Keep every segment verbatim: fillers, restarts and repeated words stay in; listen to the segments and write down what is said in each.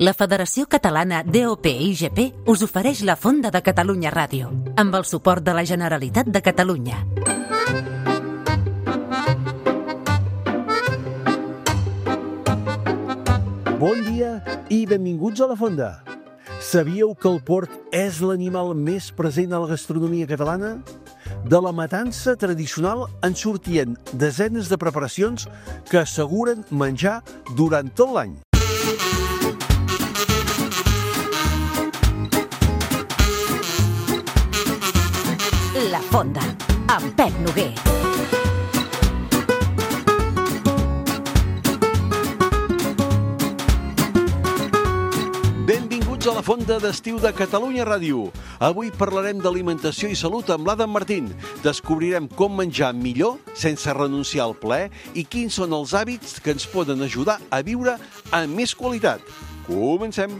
La Federació Catalana D O P I G P us ofereix la Fonda de Catalunya Ràdio, amb el suport de la Generalitat de Catalunya. Bon dia i benvinguts a la Fonda. Sabíeu que el porc és l'animal més present a la gastronomia catalana? De la matança tradicional en sortien desenes de preparacions que asseguren menjar durant tot l'any. La Fonda, amb Pep Noguer. Benvinguts a la Fonda d'estiu de Catalunya Ràdio. Avui parlarem d'alimentació i salut amb l'Adam Martín. Descobrirem com menjar millor sense renunciar al plaer i quins són els hàbits que ens poden ajudar a viure amb més qualitat. Comencem!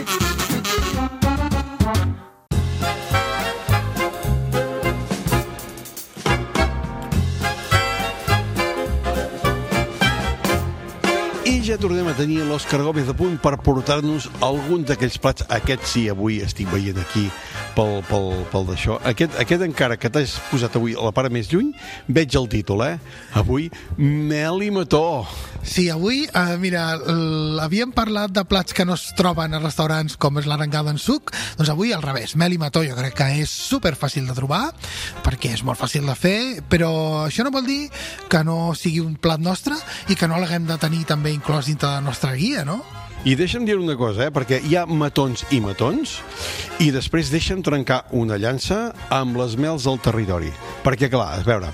Ja tornem a tenir l'Òscar Gómez a punt per portar-nos algun d'aquells plats. Aquest sí, avui estic veient aquí pel, pel, pel d'això. Aquest, aquest encara que t'has posat avui a la part més lluny, veig el títol, eh? Avui, mel i mató. Sí, avui, eh, mira, havíem parlat de plats que no es troben a restaurants com és l'arengada en suc, doncs avui al revés, mel i mató jo crec que és super fàcil de trobar, perquè és molt fàcil de fer, però això no vol dir que no sigui un plat nostre i que no l'haguem de tenir també inclòs dintre de la nostra guia, no? I deixa'm dir una cosa, eh? Perquè hi ha matons i matons, i després deixa'm trencar una llança amb les mels del territori. Perquè, clar, a veure,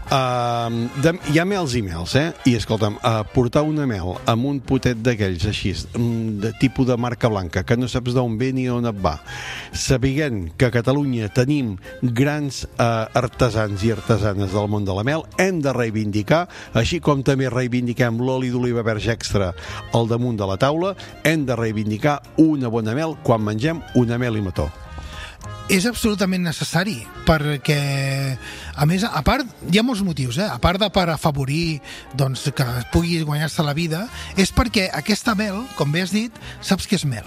uh, de, hi ha mels i mels, eh? I, escolta'm, uh, portar una mel amb un potet d'aquells així, de tipus de marca blanca, que no saps d'on ve ni on et va, sabent que a Catalunya tenim grans uh, artesans i artesanes del món de la mel, hem de reivindicar, així com també reivindiquem l'oli d'oliva verge extra al damunt de la taula, hem de reivindicar una bona mel quan mengem una mel i mató. És absolutament necessari, perquè, a més, a part, hi ha molts motius, eh? A part de per afavorir doncs, que pugui guanyar-se la vida, és perquè aquesta mel, com bé has dit, saps què és mel.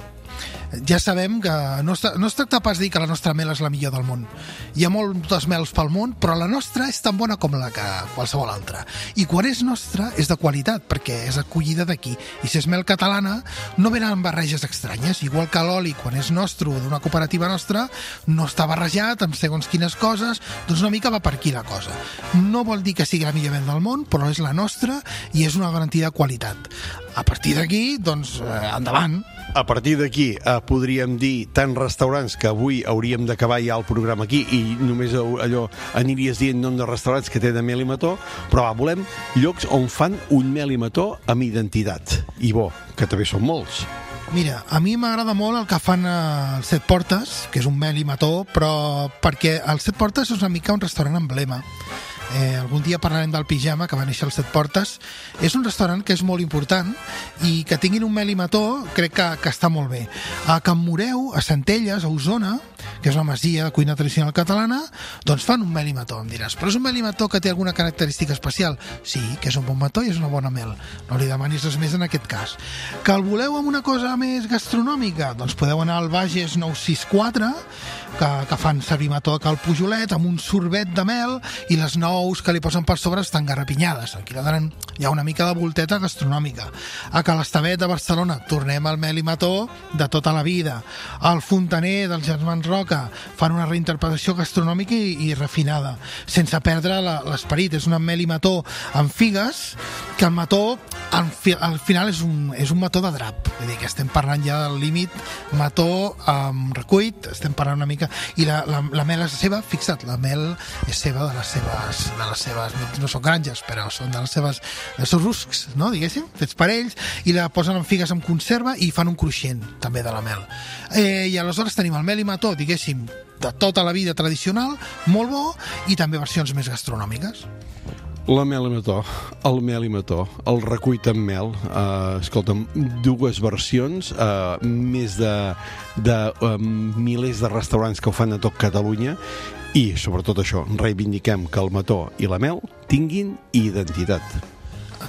Ja sabem que no es, no es tracta pas de dir que la nostra mel és la millor del món. Hi ha moltes mels pel món, però la nostra és tan bona com la que qualsevol altra. I quan és nostra, és de qualitat, perquè és acollida d'aquí. I si és mel catalana, no venen amb barreges estranyes. Igual que l'oli, quan és nostre o d'una cooperativa nostra, no està barrejat amb segons quines coses, doncs una mica va per aquí la cosa. No vol dir que sigui la millor mel del món, però és la nostra i és una garantia de qualitat. A partir d'aquí, doncs, eh, endavant. A partir d'aquí eh, podríem dir tants restaurants que avui hauríem d'acabar ja el programa aquí i només allò aniries dient nom de restaurants que tenen mel i mató, però va, volem llocs on fan un mel i mató amb identitat. I bo, que també són molts. Mira, a mi m'agrada molt el que fan als Set Portes, que és un mel i mató, però perquè el Set Portes és una mica un restaurant emblema. Eh, algun dia parlarem del Pijama, que va néixer als Set Portes. És un restaurant que és molt important i que tinguin un mel i mató crec que, que està molt bé. A Can Moreu, a Centelles, a Osona, que és una masia de cuina tradicional catalana, doncs fan un mel i mató, em diràs. Però és un mel i mató que té alguna característica especial? Sí, que és un bon mató i és una bona mel. No li demanis res més en aquest cas. Que el voleu amb una cosa més gastronòmica? Doncs podeu anar al Bages nou sis quatre, que, que fan servir mató de Cal Pujolet, amb un sorbet de mel i les nous que li posen per sobre estan garrapinyades. Aquí la donen, hi ha una mica de volteta gastronòmica. A Cal Estavet de Barcelona tornem al mel i mató de tota la vida. Al Fontaner dels Germans Roca fan una reinterpretació gastronòmica i, i refinada, sense perdre la, l'esperit. És un mel i mató amb figues, que el mató al, fi, al final és un, és un mató de drap. Vull dir que estem parlant ja del límit mató amb recuit, estem parlant una mica, i la, la, la mel és seva, fixa't, la mel és seva de les seves, de les seves, no són granges, però són de les seves, dels seus ruscs, no, diguéssim, fets per ells, i la posen en figues amb conserva i fan un cruixent, també, de la mel. Eh, I aleshores tenim el mel i mató, diguéssim, de tota la vida tradicional, molt bo, i també versions més gastronòmiques. La mel i mató, el mel i mató, el recuit amb mel, eh, escolta'm, dues versions, eh, més de, de eh, milers de restaurants que ho fan a tot Catalunya, i sobretot això, reivindiquem que el mató i la mel tinguin identitat.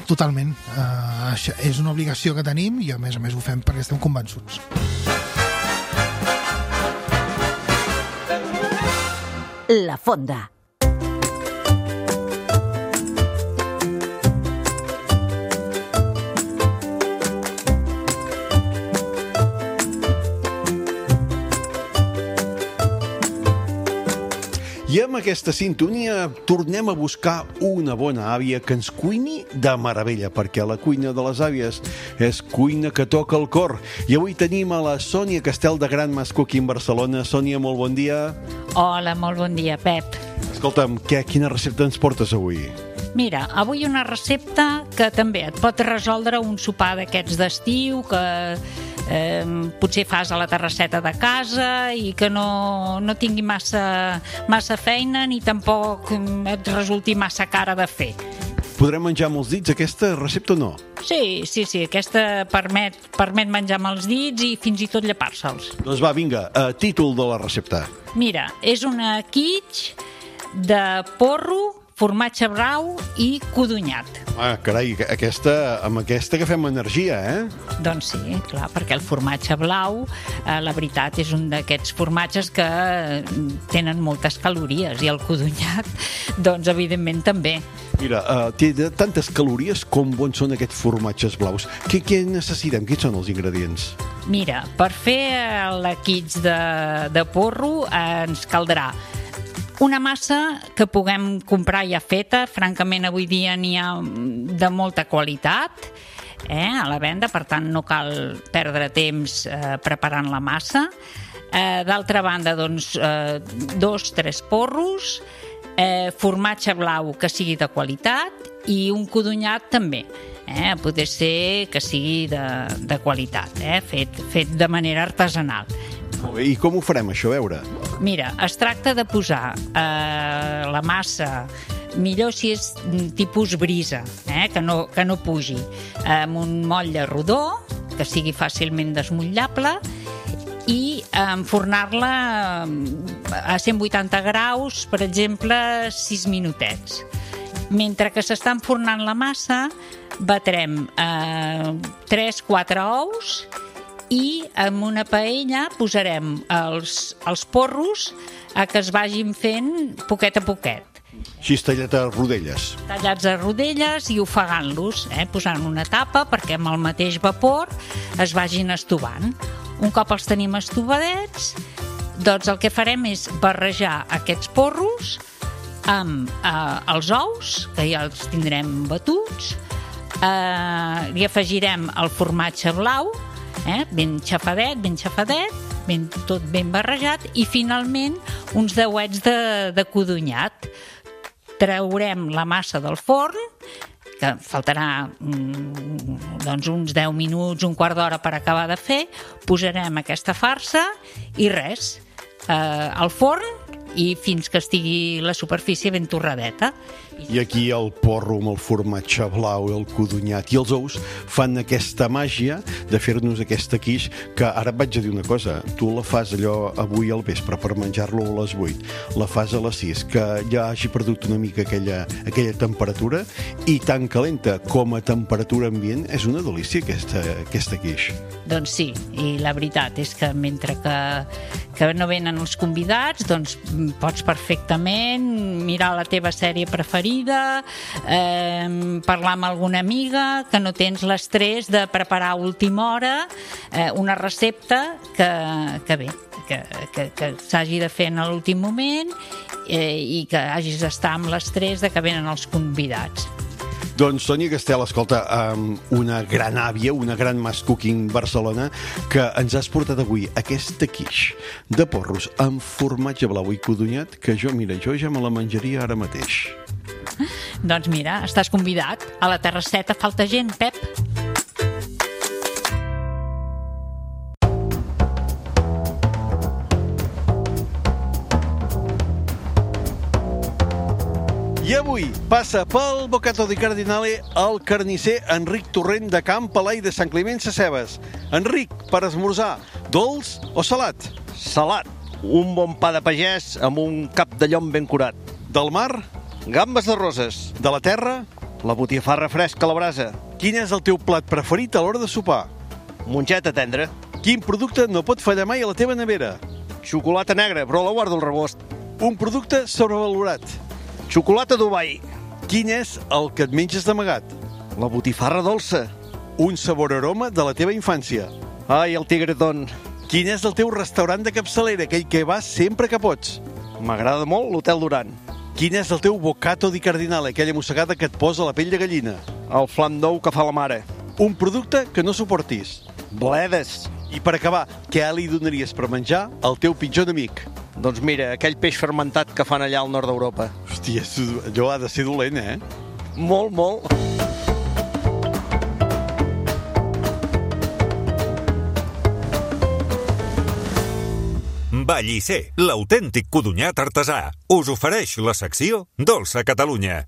totalment. Uh, això és una obligació que tenim i a més a més ho fem perquè estem convençuts. La Fonda. I amb aquesta sintonia tornem a buscar una bona àvia que ens cuini de meravella, perquè la cuina de les àvies és cuina que toca el cor. I avui tenim a la Sònia Castel de Gran Mas Cooking Barcelona. Sònia, molt bon dia. Hola, molt bon dia, Pep. Escolta'm, què, quina recepta ens portes avui? Mira, avui una recepta que també et pot resoldre un sopar d'aquests d'estiu que eh, potser fas a la terrasseta de casa i que no, no tingui massa, massa feina ni tampoc et resulti massa cara de fer. Podrem menjar amb els dits aquesta recepta o no? Sí, sí, sí, aquesta permet, permet menjar amb els dits i fins i tot llepar-se'ls. Doncs va, vinga, uh, títol de la recepta. Mira, és una quiche de porro, formatge blau i codonyat. Ah, carai, aquesta, amb aquesta agafem energia, eh? Doncs sí, clar, perquè el formatge blau, eh, la veritat, és un d'aquests formatges que tenen moltes calories i el codonyat, doncs, evidentment, també. Mira, uh, té de tantes calories com bons són aquests formatges blaus. Què, què necessitem? Quins són els ingredients? Mira, per fer la quiche de, de porro eh, ens caldrà una massa que puguem comprar ja feta. Francament, avui dia n'hi ha de molta qualitat eh, a la venda, per tant no cal perdre temps eh, preparant la massa. Eh, D'altra banda, doncs, eh, dos, tres porros, eh, formatge blau que sigui de qualitat i un codonyat també. Eh, poder ser que sigui de, de qualitat, eh, fet, fet de manera artesanal. I com ho farem, això, a veure? Mira, es tracta de posar eh, la massa, millor si és tipus brisa, eh, que, no, que no pugi, amb un motlle rodó, que sigui fàcilment desmotllable, i enfornar-la a cent vuitanta graus, per exemple, sis minutets. Mentre que s'està enfornant la massa, batrem eh, tres quatre ous i en una paella posarem els, els porros a que es vagin fent poquet a poquet. Així tallat a rodelles. Tallats a rodelles i ofegant-los, eh? Posant una tapa perquè amb el mateix vapor es vagin estovant. Un cop els tenim estovadets, doncs el que farem és barrejar aquests porros amb eh, els ous, que ja els tindrem batuts, eh, li afegirem el formatge blau, eh, ben xafadet, ben xafadet, ben, tot ben barrejat, i finalment uns deuets de, de codonyat. Traurem la massa del forn, que faltarà mm, doncs uns deu minuts, un quart d'hora per acabar de fer, posarem aquesta farsa i res, eh, al forn i fins que estigui la superfície ben torradeta. I aquí el porro amb el formatge blau, el codonyat i els ous fan aquesta màgia de fer-nos aquesta quiche, que ara et vaig a dir una cosa, tu la fas allò avui al vespre per menjar-lo a les vuit, la fas a les sis, que ja hagi perdut una mica aquella, aquella temperatura, i tan calenta com a temperatura ambient és una delícia aquesta, aquesta quiche. Doncs sí, i la veritat és que mentre que, que no venen els convidats, doncs pots perfectament mirar la teva sèrie preferida, eh, parlar amb alguna amiga, que no tens l'estrès de preparar a última hora eh, una recepta que, que bé, que, que, que s'hagi de fer en l'últim moment eh, i que hagis d'estar amb l'estrès de que venen els convidats. Doncs Sònia Castel, escolta, um, una gran àvia, una gran Mas Cooking Barcelona, que ens has portat avui aquesta quiche de porros amb formatge blau i codonyat, que jo, mira, jo ja me la menjaria ara mateix. Doncs mira, estàs convidat. A la terrasseta falta gent, Pep. I avui passa pel Bocato di Cardinale el carnisser Enric Torrent de Camp Palai de Sant Climent Sescebes. Enric, per esmorzar, dolç o salat? Salat, un bon pa de pagès amb un cap de llom ben curat. Del mar? Gambes de roses. De la terra? La botifarra fresca a la brasa. Quin és el teu plat preferit a l'hora de sopar? Mongeta tendra. Quin producte no pot fallar mai a la teva nevera? Xocolata negra, però la guardo al rebost. Un producte sobrevalorat. Xocolata Dubai. Quin és el que et menges d'amagat? La botifarra dolça. Un sabor aroma de la teva infància. Ai, el tigretón. Quin és el teu restaurant de capçalera, aquell que vas sempre que pots? M'agrada molt l'Hotel Duran. Quin és el teu bocato di cardinale, aquella mossegada que et posa la pell de gallina? El flam d'ou que fa la mare. Un producte que no suportis. Bledes. I per acabar, què li donaries per menjar al teu pitjor enemic? Doncs mira, aquell peix fermentat que fan allà al nord d'Europa. Hòstia, allò ha de ser dolent, eh? Molt, molt. Vallisser, l'autèntic codonyat artesà, us ofereix la secció Dolça Catalunya.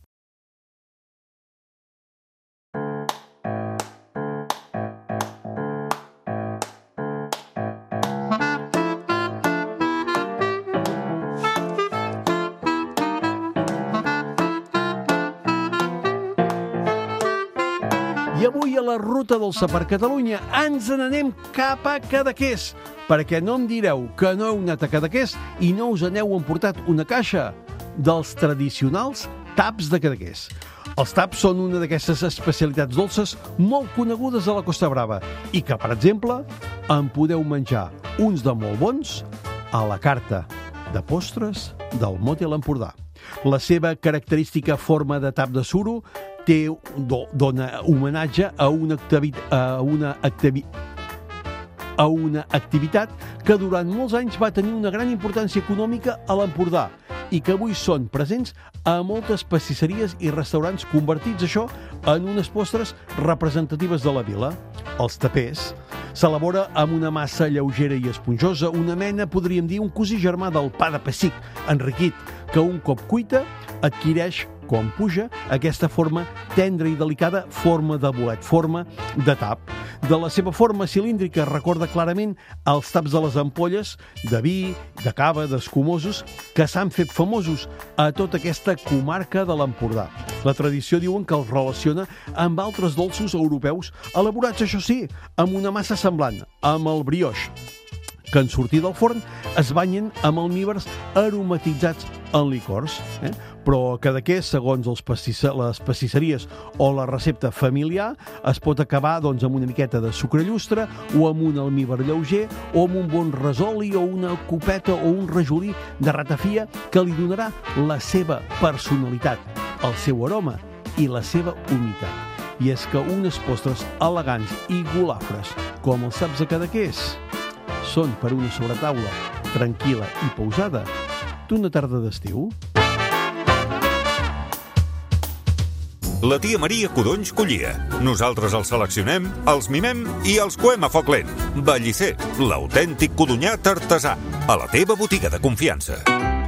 I avui a la Ruta Dolça per Catalunya ens n'anem cap a Cadaqués, perquè no em direu que no heu anat a Cadaqués i no us n'heu emportat una caixa dels tradicionals taps de Cadaqués. Els taps són una d'aquestes especialitats dolces molt conegudes a la Costa Brava i que, per exemple, en podeu menjar uns de molt bons a la carta de postres del Motel Empordà. La seva característica forma de tap de suro té, do, dona homenatge a una, activi, a, una activi, a una activitat que durant molts anys va tenir una gran importància econòmica a l'Empordà i que avui són presents a moltes pastisseries i restaurants, convertits això en unes postres representatives de la vila. Els tapers s'elabora amb una massa lleugera i esponjosa, una mena, podríem dir, un cosí germà del pa de pessic enriquit, que un cop cuita adquireix, quan puja, aquesta forma tendra i delicada, forma de bolet, forma de tap. De la seva forma cilíndrica recorda clarament els taps de les ampolles de vi, de cava, d'escumosos, que s'han fet famosos a tota aquesta comarca de l'Empordà. La tradició diuen que els relaciona amb altres dolços europeus, elaborats, això sí, amb una massa semblant, amb el brioix, que en sortir del forn es banyen amb almíbers aromatitzats en licors. Eh? Però a Cadaqués, segons els pastissa, les pastisseries o la recepta familiar, es pot acabar doncs, amb una miqueta de sucre llustre o amb un almíber lleuger o amb un bon resoli o una copeta o un rajolí de ratafia que li donarà la seva personalitat, el seu aroma i la seva humitat. I és que unes postres elegants i golafres, com els taps de Cadaqués, són per una sobretaula tranquil·la i pausada d'una tarda d'estiu. La tia Maria Codonys collia. Nosaltres els seleccionem, els mimem i els coem a foc lent. Vallisser, l'autèntic codonyat artesà, a la teva botiga de confiança.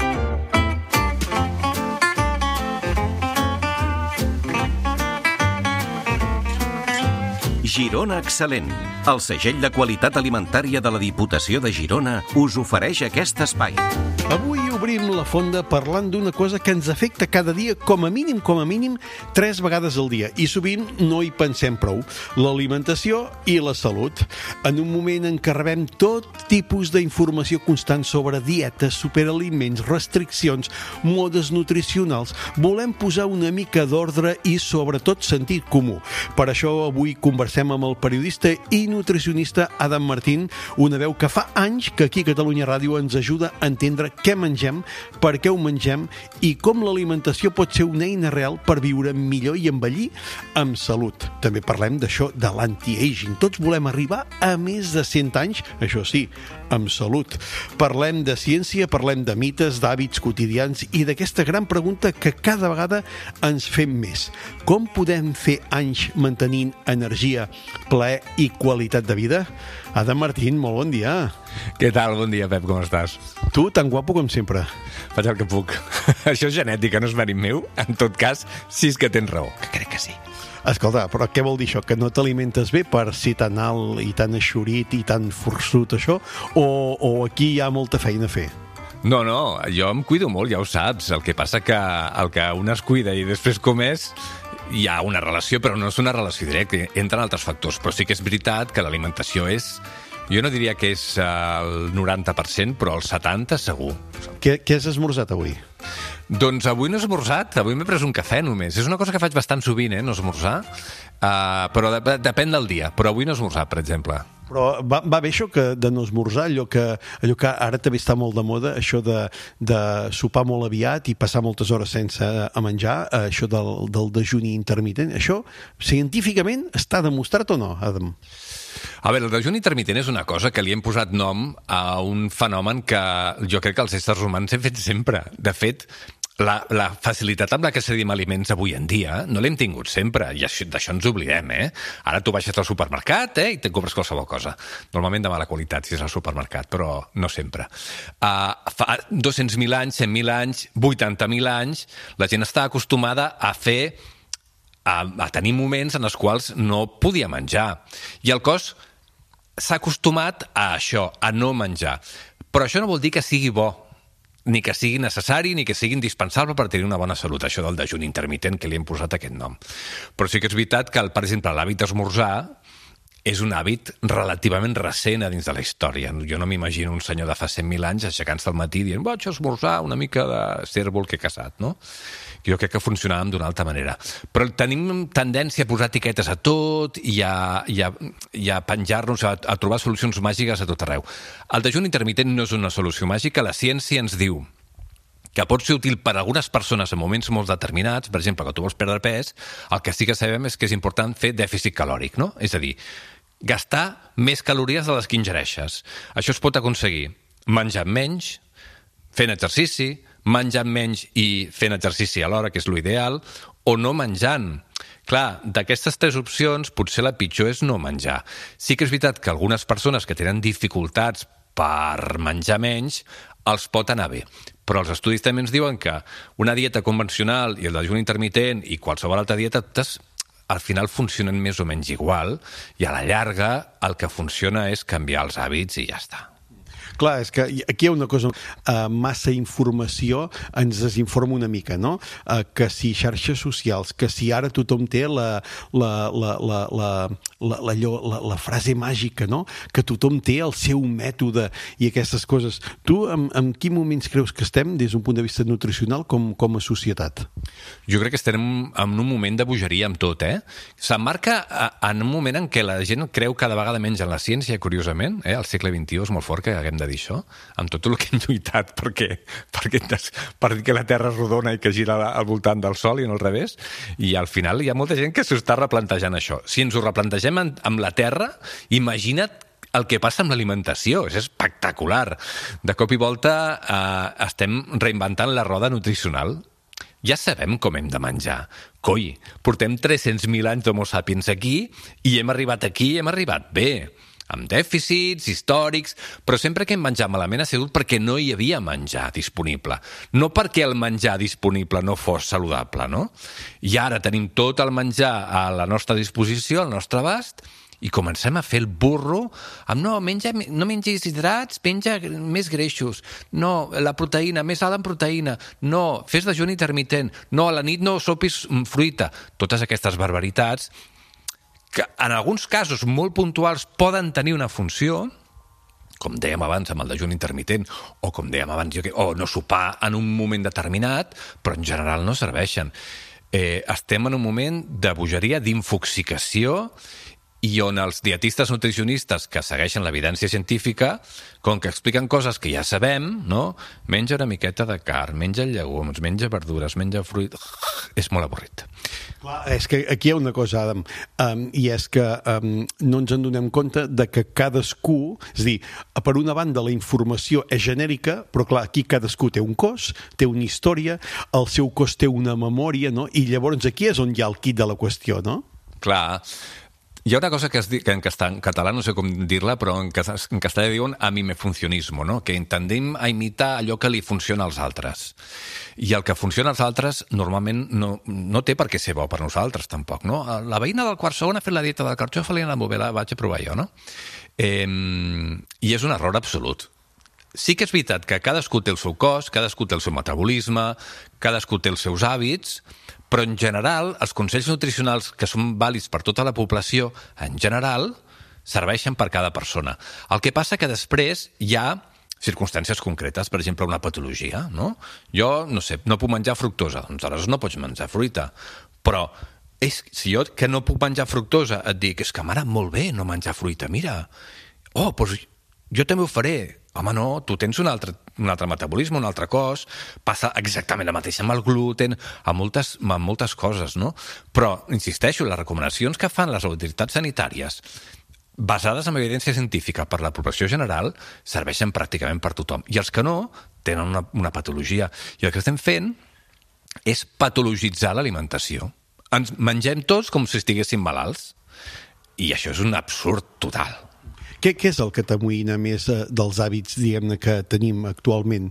Girona Excel·lent. El segell de qualitat alimentària de la Diputació de Girona us ofereix aquest espai. Avui obrim la fonda parlant d'una cosa que ens afecta cada dia, com a mínim, com a mínim, tres vegades al dia. I sovint no hi pensem prou. L'alimentació i la salut. En un moment en què rebem tot tipus d'informació constant sobre dietes, superaliments, restriccions, modes nutricionals, volem posar una mica d'ordre i, sobretot, sentit comú. Per això avui conversem amb el periodista i nutricionista Adam Martín, una veu que fa anys que aquí a Catalunya Ràdio ens ajuda a entendre què mengem, per què ho mengem i com l'alimentació pot ser una eina real per viure millor i envellir amb salut. També parlem d'això de l'anti-aging. Tots volem arribar a més de cent anys, això sí, amb salut. Parlem de ciència, parlem de mites, d'hàbits quotidians i d'aquesta gran pregunta que cada vegada ens fem més. Com podem fer anys mantenint energia, plaer i qualitat de vida? Adam Martín, molt bon dia. Què tal? Bon dia, Pep, com estàs? Tu, tan guapo com sempre. Faig el que puc. Això és genètica, no és mèrit meu. En tot cas, sí és que tens raó, que crec que sí. Escolta, però què vol dir això? Que no t'alimentes bé per ser tan alt i tan eixorit i tan forçut, això? O, o aquí hi ha molta feina a fer? No, no, jo em cuido molt, ja ho saps. El que passa que el que un es cuida i després com és, hi ha una relació, però no és una relació directa, entren altres factors. Però sí que és veritat que l'alimentació és... Jo no diria que és el noranta per cent, però el setanta per cent segur. Què, què has esmorzat avui? Doncs avui no he esmorzat, avui m'he pres un cafè només. És una cosa que faig bastant sovint, eh, no esmorzar, uh, però de, depèn del dia. Però avui no he esmorzat, per exemple. Però va, va bé això que de no esmorzar, allò que, allò que ara també està molt de moda, això de, de sopar molt aviat i passar moltes hores sense a menjar, això del, del dejuni intermitent, això científicament està demostrat o no, Adam? A veure, el dejuni intermitent és una cosa que li hem posat nom a un fenomen que jo crec que els éssers humans hem fet sempre. De fet, la, la facilitat amb la que cedim aliments avui en dia no l'hem tingut sempre, i això, d'això ens oblidem, eh? Ara tu baixes al supermercat, eh, i te'n compres qualsevol cosa. Normalment de mala qualitat, si és al supermercat, però no sempre. Uh, fa dos-cents mil anys, cent mil anys, vuitanta mil anys, la gent està acostumada a fer... A, a tenir moments en els quals no podia menjar. I el cos s'ha acostumat a això, a no menjar. Però això no vol dir que sigui bo, ni que sigui necessari, ni que sigui indispensable per tenir una bona salut, això del dejuni intermitent, que li hem posat aquest nom. Però sí que és veritat que, per exemple, l'hàbit d'esmorzar és un hàbit relativament recent a dins de la història. Jo no m'imagino un senyor de fa cent mil anys aixecant-se al matí dient vaig a esmorzar una mica de cèrvol que he caçat, no? Jo crec que funcionàvem d'una altra manera. Però tenim tendència a posar etiquetes a tot i a, i a, i a penjar-nos, a, a trobar solucions màgiques a tot arreu. El dejuni intermitent no és una solució màgica. La ciència ens diu que pot ser útil per a algunes persones en moments molt determinats, per exemple, que tu vols perdre pes, el que sí que sabem és que és important fer dèficit calòric, no? És a dir, gastar més calories de les que ingereixes. Això es pot aconseguir menjant menys, fent exercici, menjant menys i fent exercici alhora, que és l'ideal, o no menjant. Clar, d'aquestes tres opcions, potser la pitjor és no menjar. Sí que és veritat que algunes persones que tenen dificultats per menjar menys els pot anar bé. Però els estudis també ens diuen que una dieta convencional i el dejuni intermitent i qualsevol altra dieta, totes al final funcionen més o menys igual i a la llarga el que funciona és canviar els hàbits i ja està. Clar, és que aquí hi ha una cosa, uh, massa informació ens desinforma una mica, no? Uh, que si xarxes socials, que si ara tothom té la, la, la, la, la, la, la, la, la frase màgica, no? Que tothom té el seu mètode i aquestes coses. Tu en, en quin moments creus que estem des d'un punt de vista nutricional com, com a societat? Jo crec que estem en un moment de bogeria amb tot, eh? S'emmarca en un moment en què la gent creu cada vegada menys en la ciència, curiosament, eh? Al segle vint-i-u és molt fort que haguem de dir això, amb tot el que hem lluitat perquè, perquè, per dir que la Terra és rodona i que gira al voltant del Sol i no al revés, i al final hi ha molta gent que s'ho està replantejant això. Si ens ho replantegem amb la Terra, imagina't el que passa amb l'alimentació, és espectacular. De cop i volta eh, estem reinventant la roda nutricional. Ja sabem com hem de menjar. Coi, portem tres-cents mil anys d'Homo sapiens aquí i hem arribat aquí i hem arribat bé, amb dèficits històrics, però sempre que hem menjat malament ha sigut perquè no hi havia menjar disponible, no perquè el menjar disponible no fos saludable, no? I ara tenim tot el menjar a la nostra disposició, al nostre abast, i comencem a fer el burro amb no, menja, no mengis hidrats, menja més greixos, no, la proteïna, més alt en proteïna, no, fes dejuni intermitent, no, a la nit no sopis fruita, totes aquestes barbaritats que en alguns casos molt puntuals poden tenir una funció, com dèiem abans amb el dejuni intermitent, o com dèiem abans, o no sopar en un moment determinat, però en general no serveixen. Eh, estem en un moment de bogeria, d'infoxicació, i on els dietistes nutricionistes que segueixen l'evidència científica, com que expliquen coses que ja sabem, no? Menja una miqueta de carn, menja llegums, menja verdures, menja fruit... És molt avorrit. Clar, és que aquí hi ha una cosa, Adam, um, i és que um, no ens en donem compte de que cadascú, és a dir, per una banda la informació és genèrica, però clar, aquí cadascú té un cos, té una història, el seu cos té una memòria, no? I llavors aquí és on hi ha el quid de la qüestió, no? Clar. Hi ha una cosa que, es di, que en, en català no sé com dir-la, però en, en castellà diuen a mi me funcionismo, no? Que tendim a imitar allò que li funciona als altres. I el que funciona als altres normalment no, no té per què ser bo per nosaltres, tampoc, no? La veïna del quart segon ha fet la dieta del carxofa, li ha anat molt bé, la vaig a provar jo, no? Eh, I és un error absolut. Sí que és veritat que cadascú té el seu cos, cadascú té el seu metabolisme, cadascú té els seus hàbits, Però en general, els consells nutricionals que són vàlids per tota la població, en general, serveixen per cada persona. El que passa que després hi ha circumstàncies concretes, per exemple, una patologia, no? Jo, no sé, no puc menjar fructosa, doncs aleshores no pots menjar fruita. Però és, si jo que no puc menjar fructosa et dic, és que m'agrada molt bé no menjar fruita, mira, oh, doncs jo també ho faré. Home, no, tu tens un altre, un altre metabolisme, un altre cos, passa exactament el mateix amb el gluten, amb moltes, amb moltes coses, no? Però, insisteixo, les recomanacions que fan les autoritats sanitàries basades en evidència científica per la població general serveixen pràcticament per tothom. I els que no tenen una, una patologia. I el que estem fent és patologitzar l'alimentació. Ens mengem tots com si estiguéssim malalts. I això és un absurd total. Què, què és el que t'amoïna més eh, dels hàbits, diguem-ne, que tenim actualment?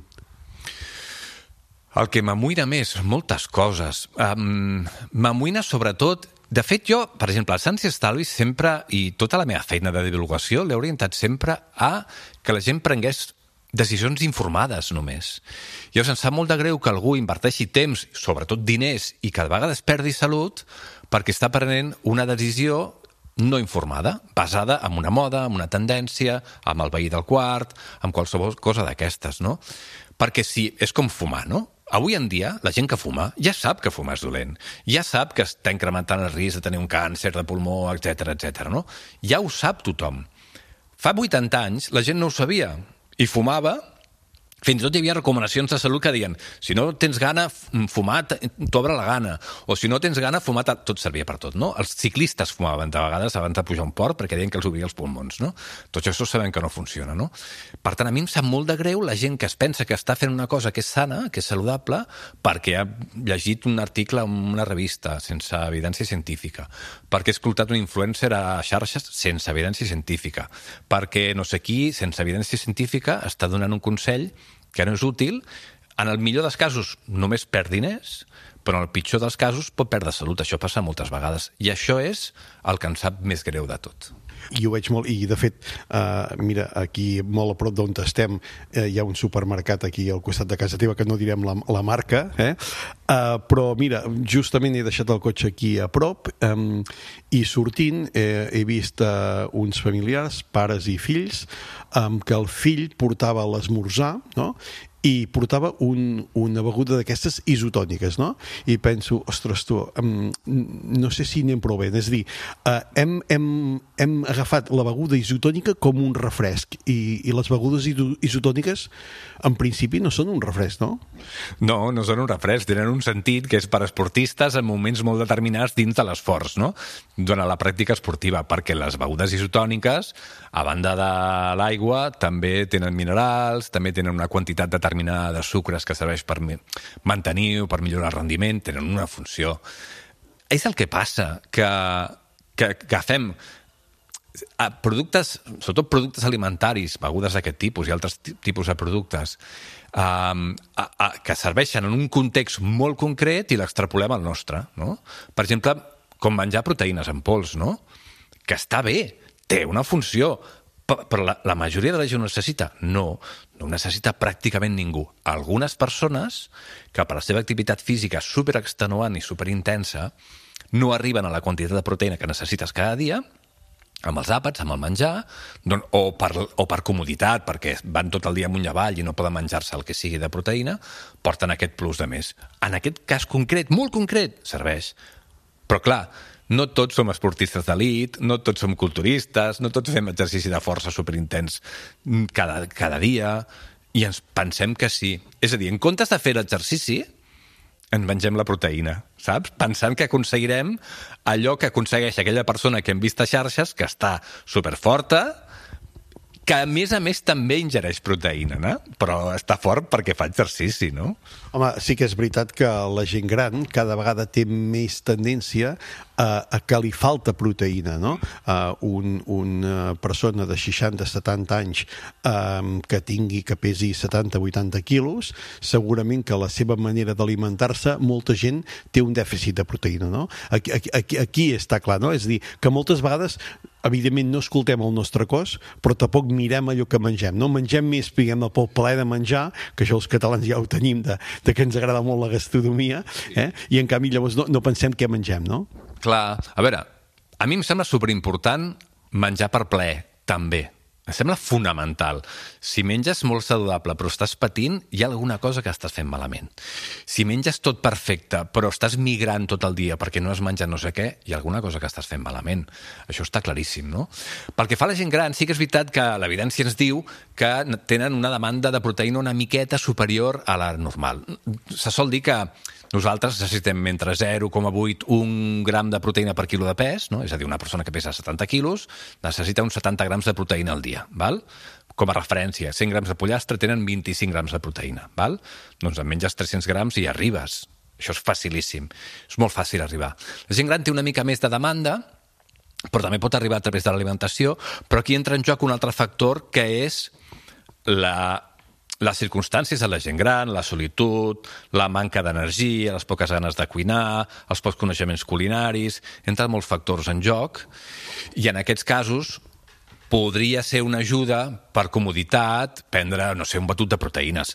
El que m'amoïna més, moltes coses. Um, m'amoïna sobretot... De fet, jo, per exemple, al Sants i Estalvis sempre, i tota la meva feina de divulgació, l'he orientat sempre a que la gent prengués decisions informades només. Llavors, em sap molt de greu que algú inverteixi temps, sobretot diners, i que de vegades perdi salut perquè està prenent una decisió no informada, basada en una moda, en una tendència, amb el veí del quart, amb qualsevol cosa d'aquestes, no? Perquè si és com fumar, no? Avui en dia, la gent que fuma ja sap que fumar és dolent, ja sap que està incrementant el risc de tenir un càncer de pulmó, etcètera, etcètera, no? Ja ho sap tothom. Fa vuitanta anys la gent no ho sabia i fumava. Fins i tot hi havia recomanacions de salut que deien si no tens gana, fumar t'obre la gana, o si no tens gana, fumar tot servia per tot, no? Els ciclistes fumaven de vegades abans de pujar un port perquè deien que els obria els pulmons, no? Tots això sabem que no funciona, no? Per tant, a mi em sap molt de greu la gent que es pensa que està fent una cosa que és sana, que és saludable, perquè ha llegit un article en una revista sense evidència científica, perquè ha escoltat un influencer a xarxes sense evidència científica, perquè no sé qui, sense evidència científica, està donant un consell que no és útil. En el millor dels casos només perd diners, però en el pitjor dels casos pot perdre salut. Això passa moltes vegades. I això és el que em sap més greu de tot. I ho veig molt, i de fet, uh, mira, aquí molt a prop d'on estem uh, hi ha un supermercat aquí al costat de casa teva, que no direm la, la marca, eh? uh, però mira, justament he deixat el cotxe aquí a prop, um, i sortint eh, he vist uh, uns familiars, pares i fills, um, que el fill portava l'esmorzar, no?, i portava un, una beguda d'aquestes isotòniques, no? I penso, ostres, tu, um, no sé si anem prou bé. És a dir, uh, hem, hem, hem agafat la beguda isotònica com un refresc, i, i les begudes isotòniques, en principi, no són un refresc, no? No, no són un refresc. Tenen un sentit que és per esportistes en moments molt determinats dins de l'esforç, no? Durant la pràctica esportiva, perquè les begudes isotòniques, a banda de l'aigua, també tenen minerals, també tenen una quantitat determinada determinada de sucres que serveix per mantenir o per millorar el rendiment, tenen una funció. És el que passa, que, que, que agafem productes, sobretot productes alimentaris, begudes d'aquest tipus i altres tipus de productes, um, a, a, que serveixen en un context molt concret i l'extrapolem al nostre, no? Per exemple, com menjar proteïnes en pols, no? Que està bé, té una funció, però la, la majoria de la gent ho necessita? No, no ho necessita pràcticament ningú. Algunes persones que per la seva activitat física superextenuant i superintensa no arriben a la quantitat de proteïna que necessites cada dia, amb els àpats, amb el menjar, doncs, o, per, o per comoditat, perquè van tot el dia amunt i avall i no poden menjar-se el que sigui de proteïna, porten aquest plus de més. En aquest cas concret, molt concret, serveix. Però clar, no tots som esportistes d'elit, no tots som culturistes, no tots fem exercici de força superintens cada, cada dia, i ens pensem que sí. És a dir, en comptes de fer l'exercici, ens mengem la proteïna, saps? Pensant que aconseguirem allò que aconsegueix aquella persona que hem vist a xarxes, que està superforta, que a més a més també ingereix proteïna, no? Però està fort perquè fa exercici, no? Home, sí que és veritat que la gent gran cada vegada té més tendència a, a que li falta proteïna, no? Uh, un, una persona de seixanta a setanta anys um, que tingui, que pesi setanta a vuitanta quilos, segurament que la seva manera d'alimentar-se, molta gent té un dèficit de proteïna, no? Aquí, aquí, aquí està clar, no? És a dir, que moltes vegades evidentment no escoltem el nostre cos, però tampoc mirem allò que mengem, no? Mengem més, diguem, pel plaer de menjar, que això els catalans ja ho tenim, de, de que ens agrada molt la gastronomia, eh? I en canvi llavors no, no pensem què mengem, no? Clar, a veure, a mi em sembla superimportant menjar per plaer, també. Em sembla fonamental. Si menges molt saludable però estàs patint, hi ha alguna cosa que estàs fent malament. Si menges tot perfecte però estàs migrant tot el dia perquè no has menjat no sé què, hi ha alguna cosa que estàs fent malament. Això està claríssim, no? Pel que fa a la gent gran, sí que és veritat que l'evidència ens diu que tenen una demanda de proteïna una miqueta superior a la normal. Se sol dir que nosaltres necessitem entre zero coma vuit i un gram de proteïna per quilo de pes, no? És a dir, una persona que pesa setanta quilos necessita uns setanta grams de proteïna al dia. Val? Com a referència, cent grams de pollastre tenen vint-i-cinc grams de proteïna. Val? Doncs en menges tres-cents grams i arribes. Això és facilíssim. És molt fàcil arribar. La gent gran té una mica més de demanda, però també pot arribar a través de l'alimentació, però aquí entra en joc un altre factor que és la... les circumstàncies de la gent gran, la solitud, la manca d'energia, les poques ganes de cuinar, els pocs coneixements culinaris, entren molts factors en joc, i en aquests casos podria ser una ajuda per comoditat prendre, no sé, un batut de proteïnes.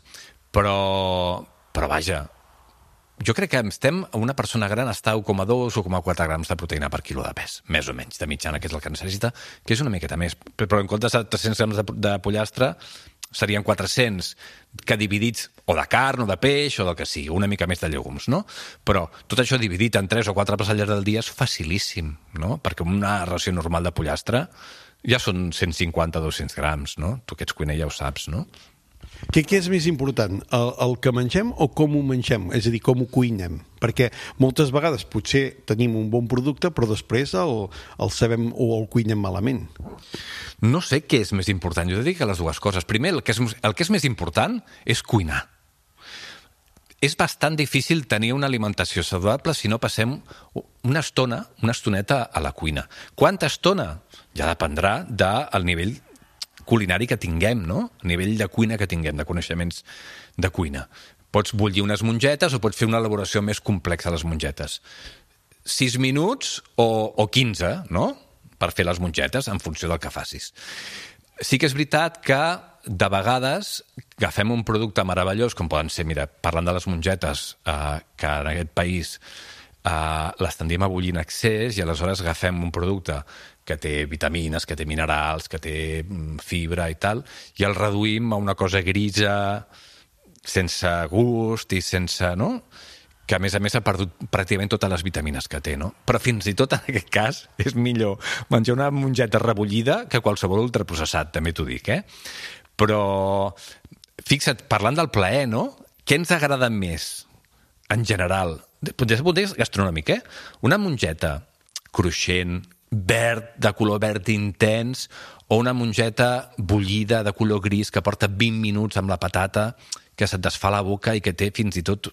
Però, però vaja, jo crec que estem, una persona gran està a u coma dos o u coma quatre grams de proteïna per quilo de pes, més o menys, de mitjana, que és el que necessita, que és una miqueta més. Però en comptes de tres-cents grams de, de pollastre, serien quatre-cents, que dividits o de carn o de peix o del que sigui, una mica més de llegums, no? Però tot això dividit en tres o quatre plats al llarg del dia és facilíssim, no? Perquè una ració normal de pollastre ja són cent cinquanta a dos-cents grams, no? Tu que ets cuiner ja ho saps, no? Què, què és més important, el, el que mengem o com ho mengem? És a dir, com ho cuinem? Perquè moltes vegades potser tenim un bon producte, però després el, el sabem o el cuinem malament. No sé què és més important. Jo dic les dues coses. Primer, el que és, el que és més important és cuinar. És bastant difícil tenir una alimentació saludable si no passem una estona, una estoneta a la cuina. Quanta estona? Ja dependrà del nivell culinari que tinguem, no? A nivell de cuina que tinguem, de coneixements de cuina. Pots bullir unes mongetes o pots fer una elaboració més complexa de les mongetes. Sis minuts o, o quinze, no?, per fer les mongetes, en funció del que facis. Sí que és veritat que, de vegades, agafem un producte meravellós, com poden ser, mira, parlant de les mongetes, eh, que en aquest país eh, les tendim a bullir en excés, i aleshores agafem un producte que té vitamines, que té minerals, que té fibra i tal, i el reduïm a una cosa grisa, sense gust i sense... no? Que, a més a més, ha perdut pràcticament totes les vitamines que té, no? Però fins i tot, en aquest cas, és millor menjar una mongeta rebullida que qualsevol ultraprocessat, també t'ho dic, eh? Però, fixa't, parlant del plaer, no? Què ens agrada més, en general? Des del punt de vista gastronòmic, eh? Una mongeta cruixent, verd, de color verd intens, o una mongeta bullida de color gris que porta vint minuts amb la patata, que se't desfà la boca i que té fins i tot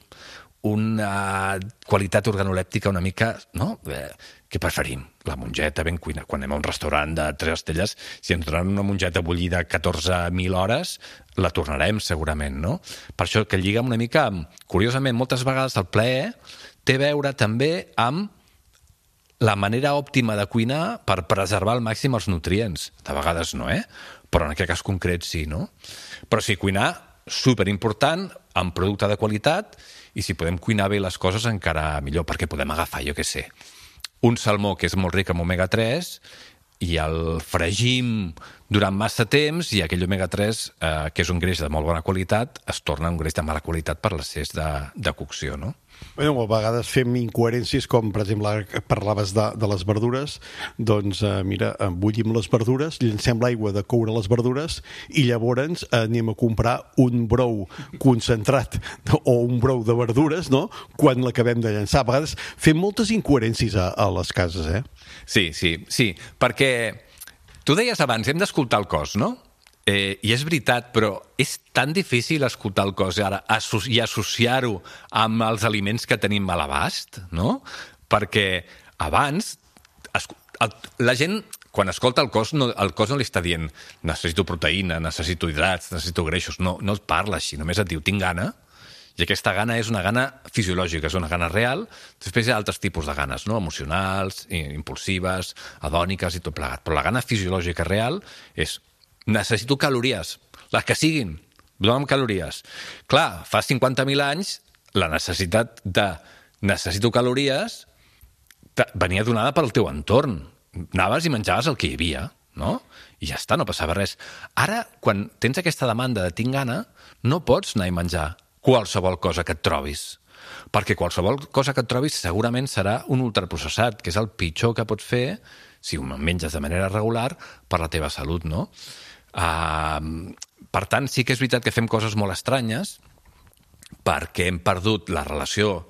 una qualitat organolèptica una mica, no? Eh, què preferim? La mongeta ben cuina. Quan anem a un restaurant de tres estelles, si ens donen una mongeta bullida catorze mil hores, la tornarem segurament, no? Per això que lliga una mica amb... Curiosament, moltes vegades el plaer té a veure també amb la manera òptima de cuinar per preservar al màxim els nutrients. De vegades no, eh? Però en aquest cas concret sí, no? Però sí, cuinar, superimportant, amb producte de qualitat, i si podem cuinar bé les coses encara millor, perquè podem agafar, jo què sé, un salmó que és molt ric en omega tres i el fregim durant massa temps i aquell omega tres, eh, que és un greix de molt bona qualitat, es torna un greix de mala qualitat per l'excés de, de cocció, no? Bueno, a vegades fem incoherències, com per exemple parlaves de, de les verdures, doncs eh, mira, bullim les verdures, llancem l'aigua de coure les verdures i llavors eh, anem a comprar un brou concentrat o un brou de verdures, no?, quan l'acabem de llançar. A vegades fem moltes incoherències a, a les cases, eh? Sí, sí, sí, perquè tu deies abans, hem d'escoltar el cos, no? Eh, I és veritat, però és tan difícil escoltar el cos ara i associar-ho amb els aliments que tenim a l'abast, no? Perquè abans, es, el, la gent, quan escolta el cos, no, el cos no li està dient necessito proteïna, necessito hidrats, necessito greixos, no, no et parla així, només et diu tinc gana, i aquesta gana és una gana fisiològica, és una gana real. Després hi ha altres tipus de ganes, no? Emocionals, impulsives, hedòniques i tot plegat. Però la gana fisiològica real és necessito calories, les que siguin, dona'm calories. Clar, fa cinquanta mil anys la necessitat de necessito calories venia donada pel teu entorn. Anaves i menjaves el que hi havia, no? I ja està, no passava res. Ara, quan tens aquesta demanda de tinc gana, no pots anar a menjar qualsevol cosa que et trobis. Perquè qualsevol cosa que et trobis segurament serà un ultraprocessat, que és el pitjor que pots fer si ho menges de manera regular per la teva salut, no? Uh, per tant, sí que és veritat que fem coses molt estranyes perquè hem perdut la relació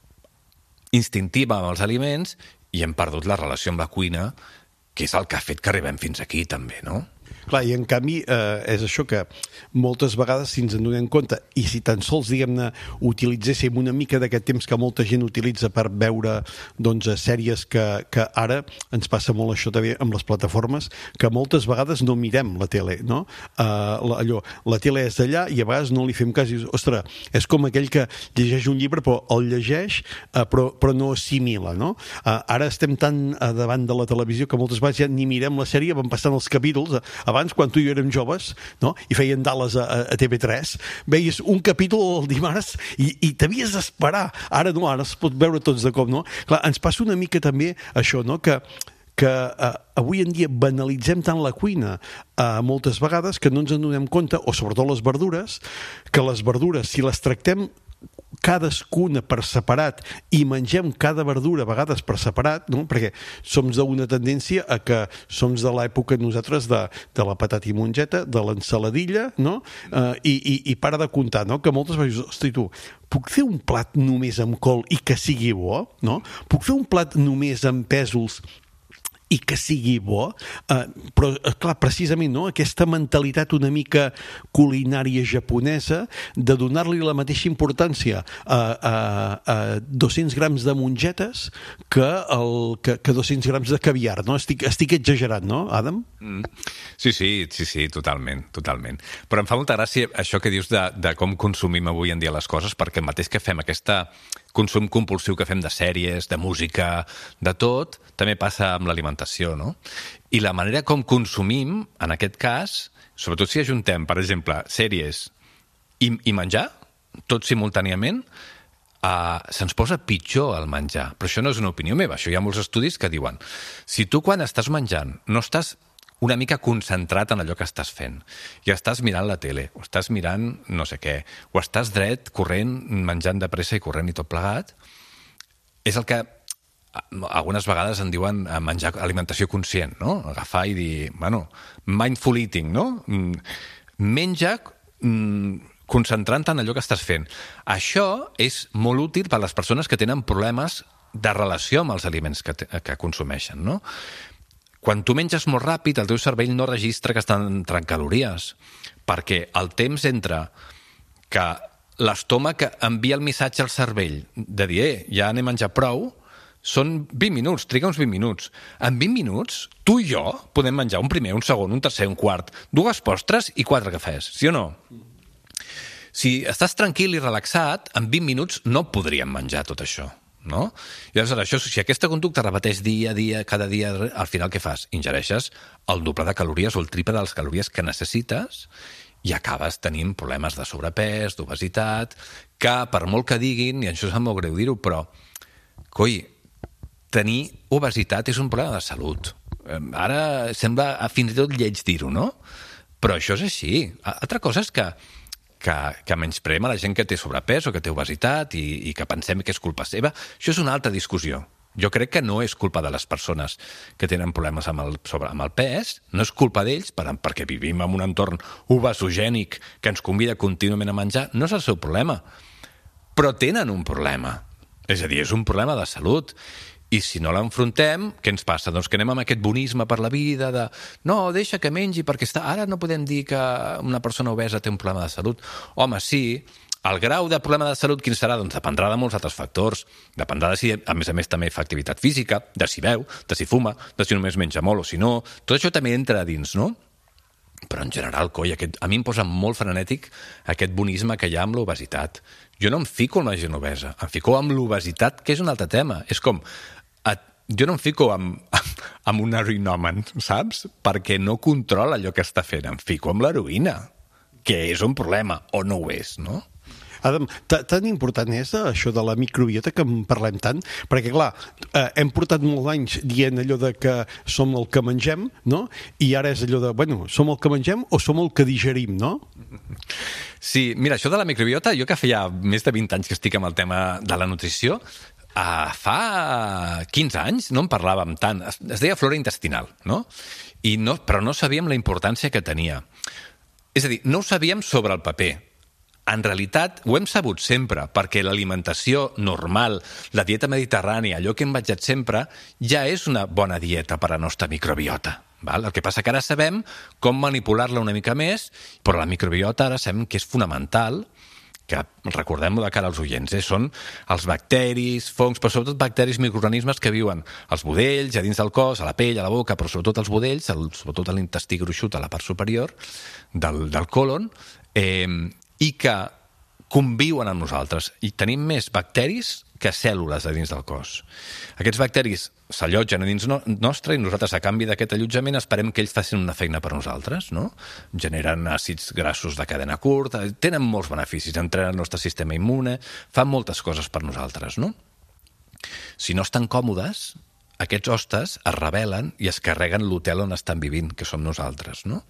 instintiva amb els aliments i hem perdut la relació amb la cuina, que és el que ha fet que arribem fins aquí, també, no? Clar, i en canvi eh, és això que moltes vegades, si ens en donem compte, i si tan sols, diguem-ne, utilitzéssim una mica d'aquest temps que molta gent utilitza per veure, doncs, sèries que, que ara ens passa molt això també amb les plataformes, que moltes vegades no mirem la tele, no? Eh, la, allò, la tele és d'allà i a vegades no li fem cas i dius, ostres, és com aquell que llegeix un llibre però el llegeix eh, però, però no assimila, no? Eh, ara estem tan eh, davant de la televisió que moltes vegades ja ni mirem la sèrie, van passant els capítols. Abans, quan tu i jo érem joves, no? I feien Dallas a, a T V tres, veies un capítol el dimarts i, i t'havies d'esperar. Ara no, ara es pot veure tots de cop, no? Clar, ens passa una mica també això, no? Que que eh, avui en dia banalitzem tant la cuina eh, moltes vegades que no ens en donem compte, o sobretot les verdures, que les verdures, si les tractem cadascuna per separat i mengem cada verdura a vegades per separat, no? Perquè som d'una tendència a que som de l'època nosaltres de, de la patata i mongeta, de l'ensaladilla, no? Eh, i, i, i para de comptar, no? Que moltes vegades, hosti, tu, puc fer un plat només amb col i que sigui bo, no? Puc fer un plat només amb pèsols i que sigui bo, eh, però, clar, precisament, no? Aquesta mentalitat una mica culinària japonesa de donar-li la mateixa importància a, a, a dos-cents grams de mongetes que, el, que, que dos-cents grams de caviar, no? Estic, estic exagerant, no, Adam? Mm. Sí, sí, sí, sí, totalment, totalment. Però em fa molta gràcia això que dius de, de com consumim avui en dia les coses, perquè el mateix que fem aquesta consum compulsiu que fem de sèries, de música, de tot, també passa amb l'alimentació, no? I la manera com consumim, en aquest cas, sobretot si ajuntem, per exemple, sèries i, i menjar, tot simultàniament, uh, se'ns posa pitjor el menjar. Però això no és una opinió meva, això hi ha molts estudis que diuen si tu quan estàs menjant no estàs una mica concentrat en allò que estàs fent i estàs mirant la tele, o estàs mirant no sé què, o estàs dret, corrent, menjant de pressa i corrent i tot plegat, és el que algunes vegades en diuen menjar alimentació conscient, no? Agafar i dir, bueno, mindful eating, no? Menja concentrant-te en allò que estàs fent. Això és molt útil per a les persones que tenen problemes de relació amb els aliments que, que consumeixen, no? Quan tu menges molt ràpid, el teu cervell no registra que estan entrant calories, perquè el temps entre que l'estómac envia el missatge al cervell de dir, eh, ja n'he menjat prou, són vint minuts, triga uns vint minuts. En vint minuts, tu i jo podem menjar un primer, un segon, un tercer, un quart, dues postres i quatre cafès, sí o no? Si estàs tranquil i relaxat, en vint minuts no podríem menjar tot això. No? I llavors, això, si aquesta conducta repeteix dia a dia, cada dia, al final què fas? Ingereixes el doble de calories o el triple de les calories que necessites i acabes tenint problemes de sobrepès, d'obesitat, que per molt que diguin, i això és molt greu dir-ho, però coi, tenir obesitat és un problema de salut. Ara sembla fins i tot lleig dir-ho, no? Però això és així. Altra cosa és que que, que menyspreem a la gent que té sobrepès o que té obesitat i, i que pensem que és culpa seva. Això és una altra discussió. Jo crec que no és culpa de les persones que tenen problemes amb el, sobre, amb el pes, no és culpa d'ells, per, perquè vivim en un entorn obesogènic que ens convida contínuament a menjar, no és el seu problema. Però tenen un problema. És a dir, és un problema de salut. I si no l'enfrontem, què ens passa? Doncs que anem amb aquest bonisme per la vida de no, deixa que mengi perquè està... Ara no podem dir que una persona obesa té un problema de salut. Home, sí, El grau de problema de salut quin serà? Doncs dependrà de molts altres factors. Dependrà de si, a més a més, també fa activitat física, de si beu, de si fuma, de si només menja molt o si no. Tot això també entra a dins, no? Però en general, coi, aquest, a mi em posa molt frenètic aquest bonisme que hi ha amb l'obesitat. Jo no em fico amb la gent obesa, em fico amb l'obesitat, que és un altre tema. És com, et, jo no em fico amb, amb un heroinòman, saps? Perquè no controla allò que està fent, em fico amb l'heroïna, que és un problema, o no ho és, no? Adam, tan important és això de la microbiota que en parlem tant? Perquè, clar, eh, hem portat molts anys dient allò de que som el que mengem, no? I ara és allò de, bueno, som el que mengem o som el que digerim, no? Sí, mira, això de la microbiota, jo que feia més de vint anys que estic amb el tema de la nutrició, uh, fa quinze anys no en parlàvem tant. Es, es deia flora intestinal, no? I no? Però no sabíem la importància que tenia. És a dir, no ho sabíem sobre el paper. En realitat, ho hem sabut sempre, perquè l'alimentació normal, la dieta mediterrània, allò que hem menjat sempre, ja és una bona dieta per a la nostra microbiota. Val? El que passa que ara sabem com manipular-la una mica més, però la microbiota ara sabem que és fonamental, que recordem-ho de cara als oients, eh? Són els bacteris, fongs, però sobretot bacteris, microorganismes que viuen als budells, a dins del cos, a la pell, a la boca, però sobretot als budells, sobretot a l'intestí gruixut, a la part superior del, del colon, eh, i que conviuen amb nosaltres. I tenim més bacteris que cèl·lules a dins del cos. Aquests bacteris s'allotgen a dins no- nostre i nosaltres, a canvi d'aquest allotjament, esperem que ells facin una feina per nosaltres, no? Generen àcids grassos de cadena curta, tenen molts beneficis, entrenen el nostre sistema immune, fan moltes coses per nosaltres, no? Si no estan còmodes, aquests hostes es rebel·len i es carreguen l'hotel on estan vivint, que som nosaltres, no?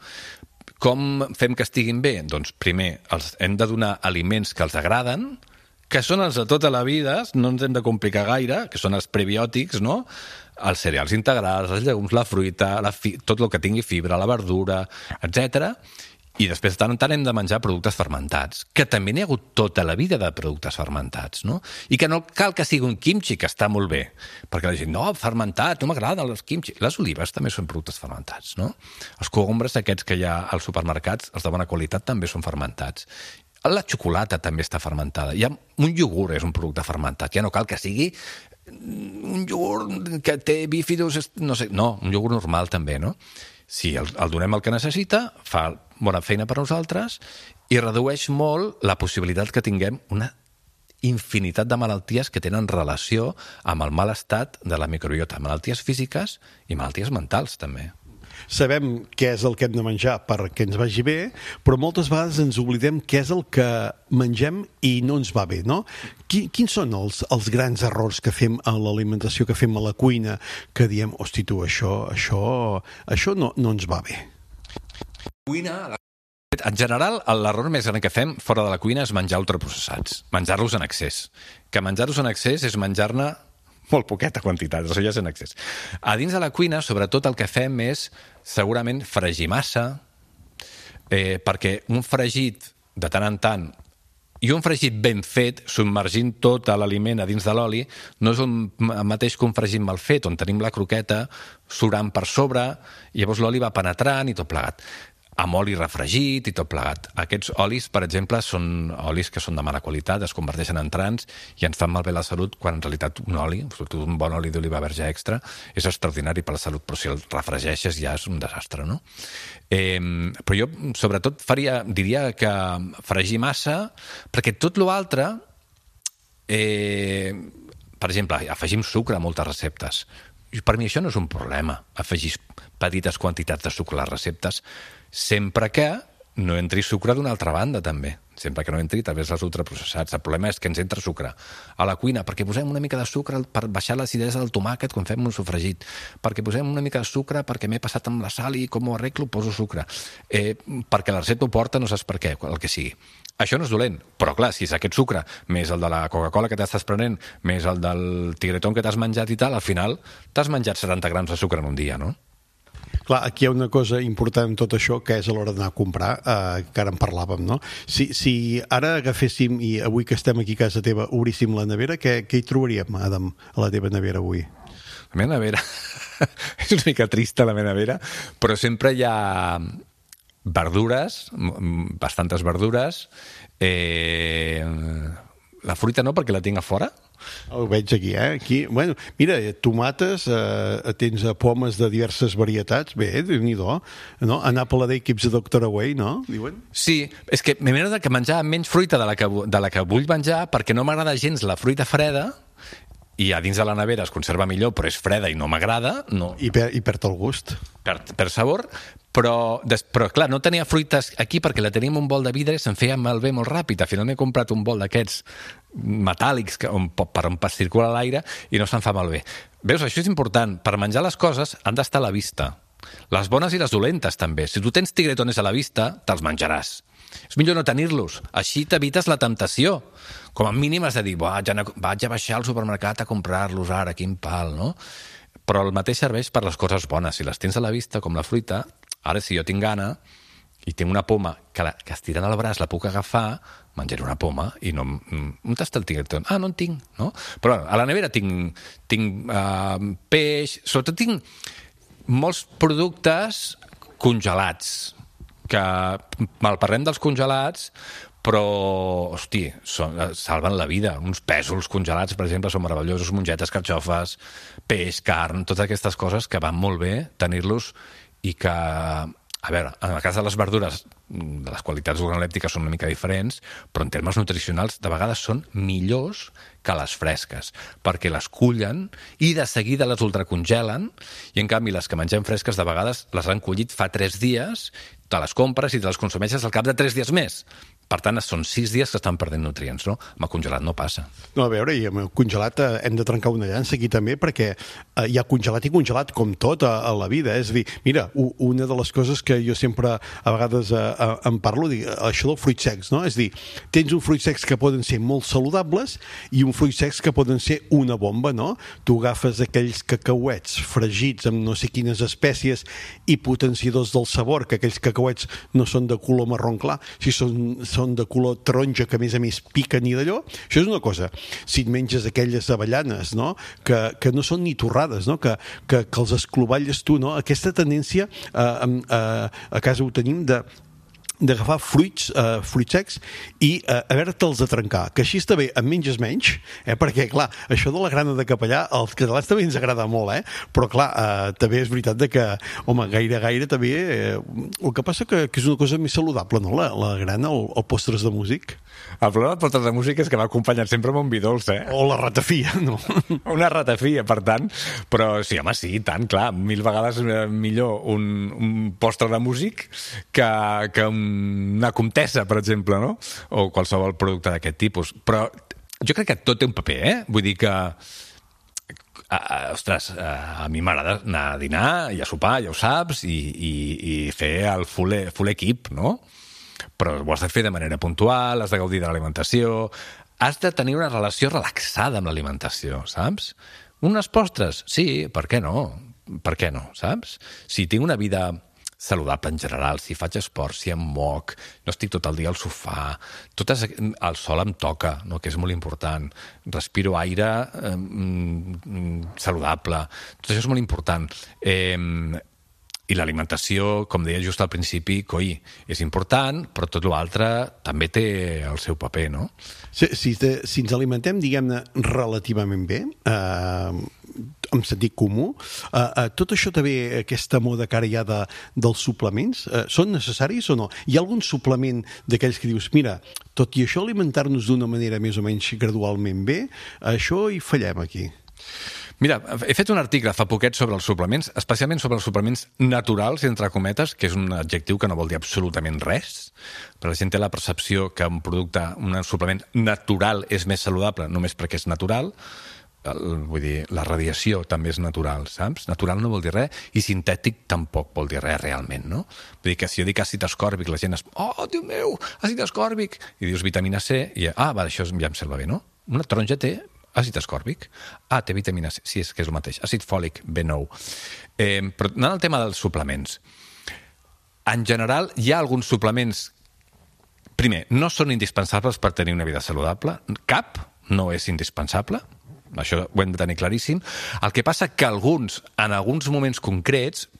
Com fem que estiguin bé? Doncs primer, els hem de donar aliments que els agraden, que són els de tota la vida, no ens hem de complicar gaire, que són els prebiòtics, no? Els cereals integrals, els llegums, la fruita, la fi... tot el que tingui fibra, la verdura, etcètera. I després, de tant en tant, hem de menjar productes fermentats, que també n'hi ha hagut tota la vida de productes fermentats, no? I que no cal que sigui un kimchi, que està molt bé, perquè la gent, no, fermentat, no m'agraden els kimchi. Les olives també són productes fermentats, no? Els cogombres aquests que hi ha als supermercats, els de bona qualitat, també són fermentats. La xocolata també està fermentada. Hi ha un iogurt, és un producte fermentat. Ja no cal que sigui un iogurt que té bífidus, no sé, no, un iogurt normal també, no? Si el, el donem el que necessita, fa bona feina per nosaltres i redueix molt la possibilitat que tinguem una infinitat de malalties que tenen relació amb el mal estat de la microbiota, malalties físiques i malalties mentals, també. Sabem què és el que hem de menjar perquè ens vagi bé, però moltes vegades ens oblidem què és el que mengem i no ens va bé, no? Quins són els, els grans errors que fem a l'alimentació, que fem a la cuina, que diem, hosti, tu, això, això, això no, no ens va bé? Cuina... En general, l'error més gran que fem fora de la cuina és menjar ultraprocessats, menjar-los en excés. Que menjar-los en excés és menjar-ne molt poqueta quantitat, això ja és en excés. A dins de la cuina, sobretot, el que fem és segurament fregir massa, eh, perquè un fregit de tant en tant i un fregit ben fet, submergint tot l'aliment a dins de l'oli, no és el mateix que un fregit mal fet, on tenim la croqueta surant per sobre, i llavors l'oli va penetrant i tot plegat. Amb oli refregit i tot plegat. Aquests olis, per exemple, són olis que són de mala qualitat, es converteixen en trans i ens fan malbé la salut, quan en realitat un oli, sobretot un bon oli d'oliva verge extra, és extraordinari per la salut, però si el refregeixes ja és un desastre, no? Eh, però jo, sobretot, faria, diria que fregir massa, perquè tot l'altre, eh, per exemple, afegim sucre a moltes receptes. I per mi això no és un problema, afegir petites quantitats de sucre a les receptes, sempre que no entri sucre d'una altra banda, també. Sempre que no entri a través dels ultraprocessats. El problema és que ens entra sucre a la cuina, perquè posem una mica de sucre per baixar l'acidesa del tomàquet quan fem un sofregit, perquè posem una mica de sucre perquè m'he passat amb la sal i com ho arreglo poso sucre, eh, perquè la recepta ho porta, no saps per què, el que sigui. Això no és dolent, però clar, si és aquest sucre més el de la Coca-Cola que t'estàs prenent, més el del tigretón que t'has menjat i tal, al final t'has menjat setanta grams de sucre en un dia, no? Clar, aquí hi ha una cosa important en tot això, que és a l'hora d'anar a comprar, eh, que ara en parlàvem, no? Si, si ara agaféssim, i avui que estem aquí a casa teva, obríssim la nevera, què, què hi trobaríem, Adam, a la teva nevera avui? La meva nevera... és una mica trista, la meva nevera, però sempre hi ha verdures, bastantes verdures, eh, la fruita no, perquè la tinc a fora. Ho veig aquí, eh? Aquí, bueno, mira, tomates, eh, tens pomes de diverses varietats, bé, Déu-n'hi-do, no? An apple a day keeps the doctor away, no? Diuen? Sí, és que m'agrada que menjar menys fruita de la que, de la que vull menjar, perquè no m'agrada gens la fruita freda, i a dins de la nevera es conserva millor, però és freda i no m'agrada. No. I, per, I perd el gust. Per, per sabor, però, des, però clar, no tenia fruites aquí perquè la teníem un bol de vidre i se'n feia malbé molt ràpid. Al final m'he comprat un bol d'aquests metàl·lics que, on, per on circula l'aire i no se'n fa malbé. Veus, això és important. Per menjar les coses han d'estar a la vista. Les bones i les dolentes, també. Si tu tens tigretones a la vista, te'ls menjaràs. És millor no tenir-los. Així t'evites la temptació. Com a mínim has de dir, vaig a, vaig a baixar al supermercat a comprar-los ara, quin pal, no? Però el mateix serveix per les coses bones. Si les tens a la vista, com la fruita, ara si jo tinc gana i tinc una poma que, la, que estirant el braç la puc agafar, menjaré una poma i no... On està el tigretón? Ah, no en tinc, no? Però bueno, a la nevera tinc, tinc uh, peix, sobretot tinc molts productes congelats, que malparlem dels congelats, però, hosti, són, salven la vida. Uns pèsols congelats, per exemple, són meravellosos, mongetes, carxofes, peix, carn, totes aquestes coses que van molt bé tenir-los i que, a veure, en el cas de les verdures, de les qualitats organolèptiques són una mica diferents, però en termes nutricionals de vegades són millors que les fresques, perquè les cullen i de seguida les ultracongelen, i en canvi les que mengem fresques de vegades les han collit fa tres dies, te les compres i te les consumeixes al cap de tres dies més. Per tant, són sis dies que estan perdent nutrients, no? Amb el congelat no passa. No, a veure, i amb el congelat eh, hem de trencar una llança aquí també, perquè eh, hi ha congelat i congelat com tot a, a la vida. Eh? És a dir, mira, una de les coses que jo sempre a vegades eh, em parlo, dic, això dels fruits secs, no? És a dir, tens uns fruits secs que poden ser molt saludables i uns fruits secs que poden ser una bomba, no? Tu agafes aquells cacauets fregits amb no sé quines espècies i potenciadors del sabor, que aquells cacauets no són de color marró clar, si són són de color taronja, que a més a més piquen i d'allò, això és una cosa. Si et menges aquelles avellanes, no? que, que no són ni torrades, no? que, que, que els esclovalles tu, no? Aquesta tendència eh, a, a casa ho tenim de d'agafar fruits, eh, fruits secs i eh, haver-te'ls de trencar, que així està bé, en menges menys, eh, perquè clar, això de la grana de capellà als catalans també ens agrada molt, eh? Però clar, eh, també és veritat de que, home, gaire, gaire també, eh, el que passa que, que és una cosa més saludable, no?, la, la grana o, o postres de músic. El problema de postres de músic és que va acompanyat sempre amb un vi dolç, eh? O la ratafia, no? Una ratafia, per tant, però sí, home, sí, tant, clar, mil vegades millor un, un postre de músic que, que un una comtessa, per exemple, no? O qualsevol producte d'aquest tipus. Però jo crec que tot té un paper, eh? Vull dir que, a, ostres, a mi m'agrada anar a dinar i a sopar, ja ho saps, i, i, i fer el full, full equip, no? Però ho has de fer de manera puntual, has de gaudir de l'alimentació, has de tenir una relació relaxada amb l'alimentació, saps? Unes postres? Sí, per què no? Per què no, saps? Si tinc una vida saludable en general, si faig esport, si em moc, no estic tot el dia al sofà, tot és, el sol em toca, no? Que és molt important, respiro aire eh, saludable, tot això és molt important. Eh, I l'alimentació, com deia just al principi, coi, és important, però tot l'altre també té el seu paper, no? Si, si, te, si ens alimentem, diguem-ne, relativament bé, eh, amb sentit comú, eh, eh, tot això també, aquesta moda que ara hi ha de, dels suplements, eh, són necessaris o no? Hi ha algun suplement d'aquells que dius, mira, tot i això alimentar-nos d'una manera més o menys gradualment bé, això hi fallem aquí. Mira, he fet un article fa poquet sobre els suplements, especialment sobre els suplements naturals, entre cometes, que és un adjectiu que no vol dir absolutament res, però la gent té la percepció que un producte, un suplement natural és més saludable només perquè és natural. Vull dir, la radiació també és natural, saps? Natural no vol dir res i sintètic tampoc vol dir res realment, no? Vull dir que si jo dic àcid ascòrbic, la gent es... Oh, Déu meu, àcid ascòrbic! I dius vitamina C, i ah, va, això ja em sembla bé, no? Una taronja té àcid ascòrbic. Ah, té vitamina C. Sí, és que és el mateix. Àcid fòlic, B nou. Eh, però anant al tema dels suplements. En general, hi ha alguns suplements... Primer, no són indispensables per tenir una vida saludable. Cap no és indispensable. Això ho hem de tenir claríssim. El que passa que alguns, en alguns moments concrets,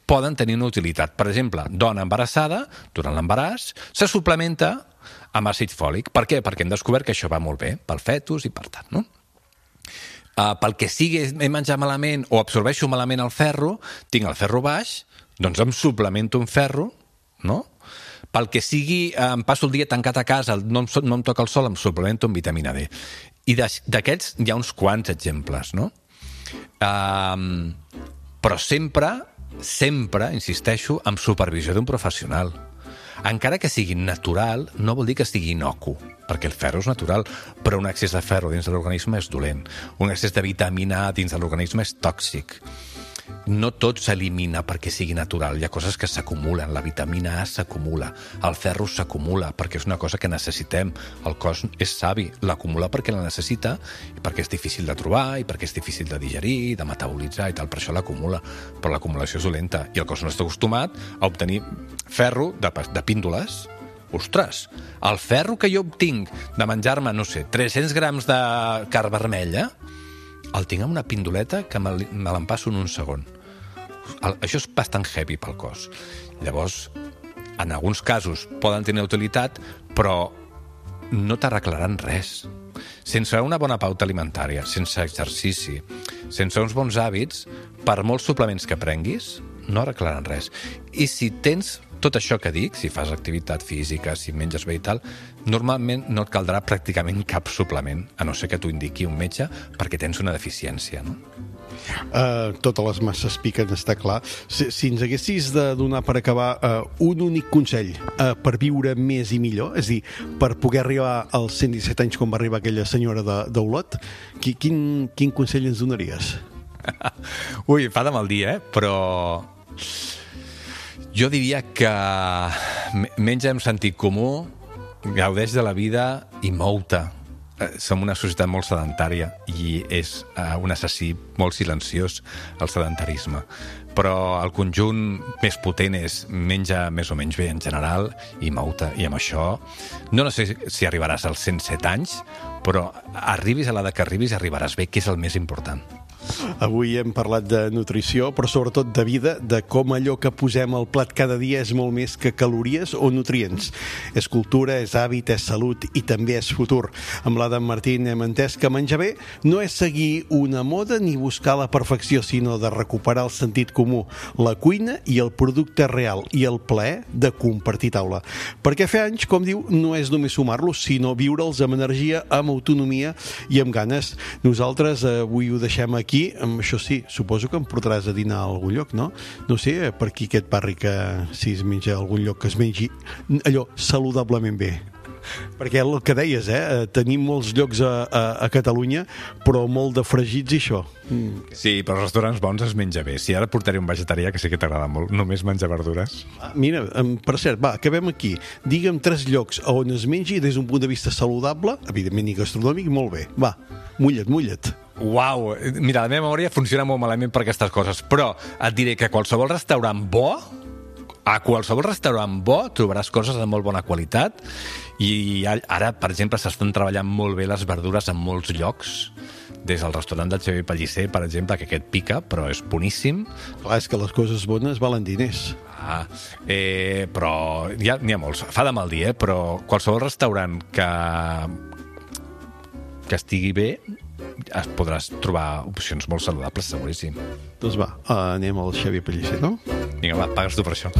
poden tenir una utilitat. Per exemple, dona embarassada, durant l'embaràs, se suplementa amb àcid fòlic. Per què? Perquè hem descobert que això va molt bé pel fetus i per tant, no? Uh, pel que sigui, he menjat malament o absorbeixo malament el ferro, tinc el ferro baix, doncs em suplemento un ferro, no? Pel que sigui, uh, em passo el dia tancat a casa, no em, no em toca el sol, em suplemento amb vitamina D. I d'aquests hi ha uns quants exemples, no? Uh, però sempre, sempre, insisteixo, amb supervisió d'un professional. Encara que sigui natural, no vol dir que estigui inocu, perquè el ferro és natural, però un excés de ferro dins de l'organisme és dolent. Un excés de vitamina A dins de l'organisme és tòxic. No tot s'elimina perquè sigui natural. Hi ha coses que s'acumulen. La vitamina A s'acumula. El ferro s'acumula perquè és una cosa que necessitem. El cos és savi. L'acumula perquè la necessita i perquè és difícil de trobar i perquè és difícil de digerir, de metabolitzar i tal. Per això l'acumula. Però l'acumulació és dolenta i el cos no està acostumat a obtenir ferro de, de píndoles. Ostres, el ferro que jo obtinc de menjar-me, no sé, tres-cents grams de carn vermella, el tinc amb una pindoleta que me l'empasso en un segon. Això és bastant heavy pel cos. Llavors, en alguns casos poden tenir utilitat, però no t'arreglaran res. Sense una bona pauta alimentària, sense exercici, sense uns bons hàbits, per molts suplements que prenguis, no arreglaran res. I si tens tot això que dic, si fas activitat física, si menges bé i tal, normalment no et caldrà pràcticament cap suplement, a no ser que t'ho indiqui un metge perquè tens una deficiència, no? Uh, totes les masses piquen, està clar. Si, si ens haguessis de donar per acabar uh, un únic consell uh, per viure més i millor, és a dir, per poder arribar als cent disset anys com va arribar aquella senyora d'Olot, quin, quin consell ens donaries? Ui, fa de mal dir, eh? Però jo diria que menja amb sentit comú, gaudeix de la vida i mou-te. Som una societat molt sedentària i és un assassí molt silenciós, el sedentarisme. Però el conjunt més potent és menja més o menys bé en general i mou-te. I amb això, no, no sé si arribaràs als cent set anys, però arribis a l'edat que arribis arribaràs bé, que és el més important. Avui hem parlat de nutrició, però sobretot de vida, de com allò que posem al plat cada dia és molt més que calories o nutrients. És cultura, és hàbit, és salut i també és futur. Amb l'Adam Martín hem entès que menjar bé no és seguir una moda ni buscar la perfecció, sinó de recuperar el sentit comú, la cuina i el producte real i el plaer de compartir taula. Perquè fer anys, com diu, no és només sumar-los, sinó viure'ls amb energia, amb autonomia i amb ganes. Nosaltres avui ho deixem aquí. Això sí, suposo que em portaràs a dinar a algun lloc, no? No sé, per aquí aquest barri que si es menja a algun lloc que es mengi allò saludablement bé. Perquè el que deies, eh? Tenim molts llocs a, a, a Catalunya, però molt de fregits i això. Mm. Sí, però als restaurants bons es menja bé. Si ara portaré un vegetarià, que sé que t'agrada molt, només menjar verdures. Ah, mira, per cert, va, acabem aquí. Digue'm tres llocs on es mengi des d'un punt de vista saludable, evidentment i gastronòmic, molt bé. Va, mulla't, mulla't. Uau, mira, la meva memòria funciona molt malament per aquestes coses, però et diré que qualsevol restaurant bo, a qualsevol restaurant bo trobaràs coses de molt bona qualitat i ara, per exemple, s'estan treballant molt bé les verdures en molts llocs, des del restaurant del Xavier Pellicer, per exemple, que aquest pica, però és boníssim. Clar, és que les coses bones valen diners. Ah, eh, però n'hi ha, n'hi ha molts, fa de mal dir, eh? Però qualsevol restaurant que, que estigui bé es podràs trobar opcions molt saludables, seguríssim. Doncs va, anem al Xavier Pellicer, no? Vinga, va, pagues tu per això.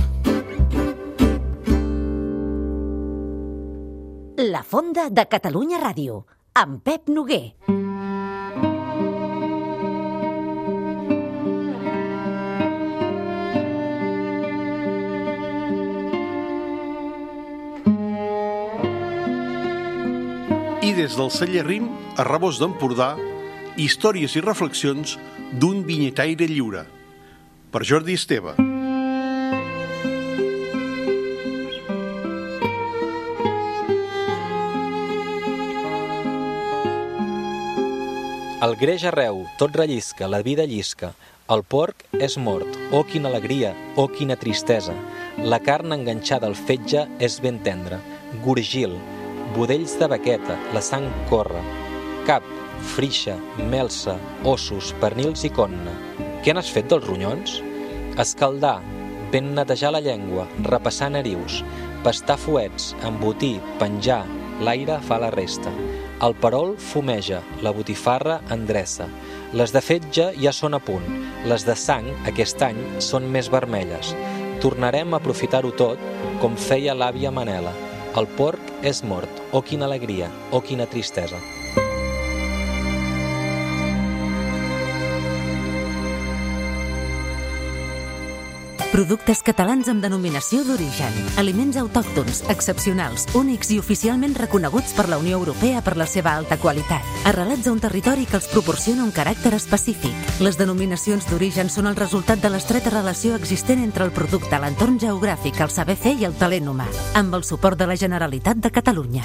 La Fonda de Catalunya Ràdio, amb Pep Noguer. I des del celler Rim, a Rabós d'Empordà, històries i reflexions d'un vinyetaire lliure. Per Jordi Esteve. El greix arreu, tot rellisca, la vida llisca. El porc és mort, oh quina alegria, oh quina tristesa. La carn enganxada al fetge és ben tendra. Gorgil, budells de baqueta, la sang corre. Cap, freixa, melsa, ossos, pernils i conna. Què n'has fet dels ronyons? Escaldar, ben netejar la llengua, repassar narius, pastar fuets, embotir, penjar, l'aire fa la resta. El perol fumeja, la botifarra endreça. Les de fetge ja són a punt, les de sang aquest any són més vermelles. Tornarem a aprofitar-ho tot, com feia l'àvia Manela. El porc és mort, oh quina alegria, oh quina tristesa. Productes catalans amb denominació d'origen. Aliments autòctons, excepcionals, únics i oficialment reconeguts per la Unió Europea per la seva alta qualitat. Arrelats a un territori que els proporciona un caràcter específic. Les denominacions d'origen són el resultat de l'estreta relació existent entre el producte, l'entorn geogràfic, el saber fer i el talent humà, amb el suport de la Generalitat de Catalunya.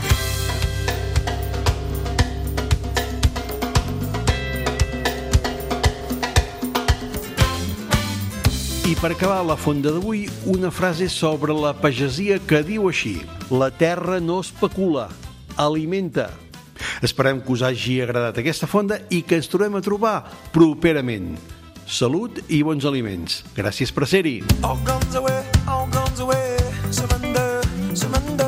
I per acabar la fonda d'avui, una frase sobre la pagesia que diu així: la terra no especula, alimenta. Esperem que us hagi agradat aquesta fonda i que ens tornem a trobar properament. Salut i bons aliments. Gràcies per ser-hi. All guns away, all guns away, surrender, surrender.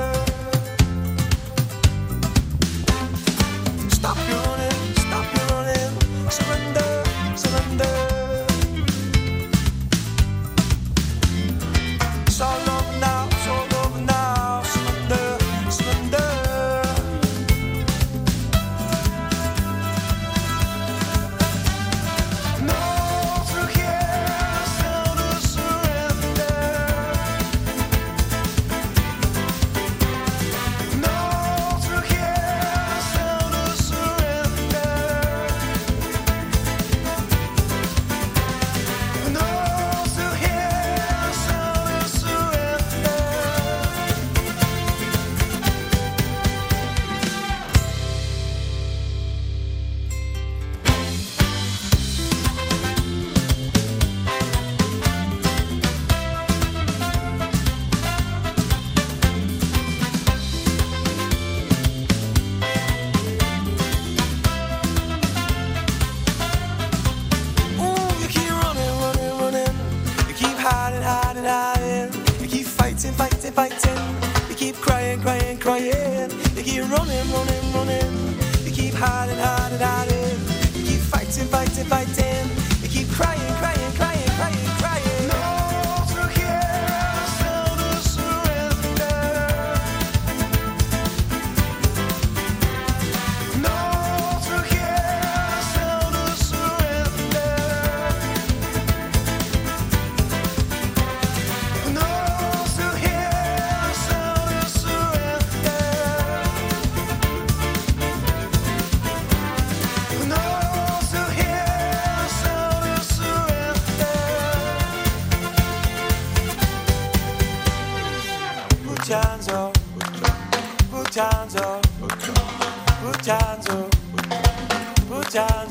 Stop your running, stop your running, surrender, surrender. It's all over now, it's all over now, surrender, surrender. No, through here, sound of surrender. No, through here, sound of surrender. No, through here, sound of surrender. Ooh, you keep running, running, running. You keep hiding, hiding, hiding. You keep fighting, fighting, fighting. You keep crying, crying, crying. You keep running, running, running. You keep hiding, hiding, hiding. You keep fighting, fighting, fighting. You keep crying, crying, crying, crying, crying. No, through here, sound of surrender. No, through here, sound of surrender. No, through here, sound of surrender. No, through here, sound of surrender. Put your hands up, put your hands up, put your hands up, put your hands